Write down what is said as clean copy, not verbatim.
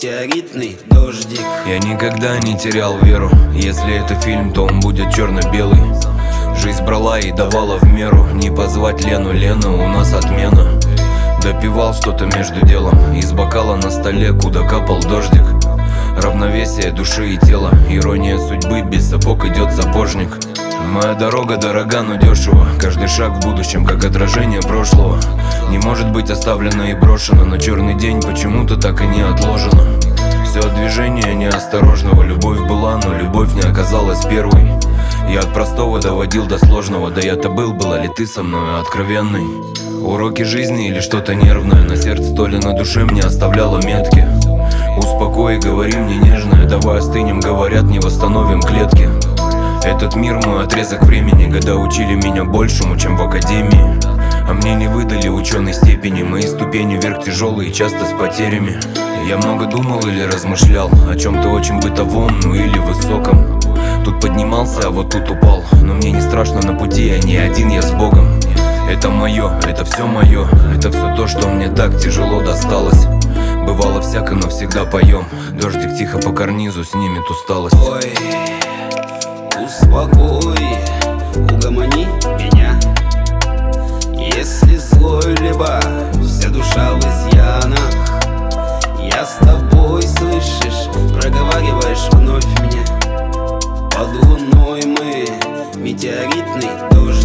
метеоритный дождик. Я никогда не терял веру. Если это фильм, то он будет черно-белый. Жизнь брала и давала в меру. Не позвать Лену, Лена, у нас отмена. Допивал что-то между делом из бокала на столе, куда капал дождик. Равновесие души и тела, ирония судьбы, без сапог идет сапожник. Моя дорога дорога, но дешево. Каждый шаг в будущем, как отражение прошлого. Не может быть оставлено и брошено, но черный день почему-то так и не отложено. Все от движения неосторожного. Любовь была, но любовь не оказалась первой. Я от простого доводил до сложного. Да я-то была ли ты со мной откровенной? Уроки жизни или что-то нервное на сердце, то ли на душе мне оставляло метки. Успокой, говори мне нежное, давай остынем, говорят, не восстановим клетки. Этот мир мой отрезок времени, года учили меня большему, чем в академии. А мне не выдали ученой степени, мои ступени вверх тяжелые, часто с потерями. Я много думал или размышлял о чем-то очень бытовом, ну или высоком. Тут поднимался, а вот тут упал, но мне не страшно на пути, я не один, я с Богом. Это мое, это все мое, это все то, что мне так тяжело досталось. Бывало всяко, но всегда поем. Дождик тихо по карнизу снимет усталость. Ой, успокой, угомони меня. Если злой, либо вся душа в изъянах, я с тобой, слышишь, проговариваешь вновь мне. Под луной мы метеоритный дождь.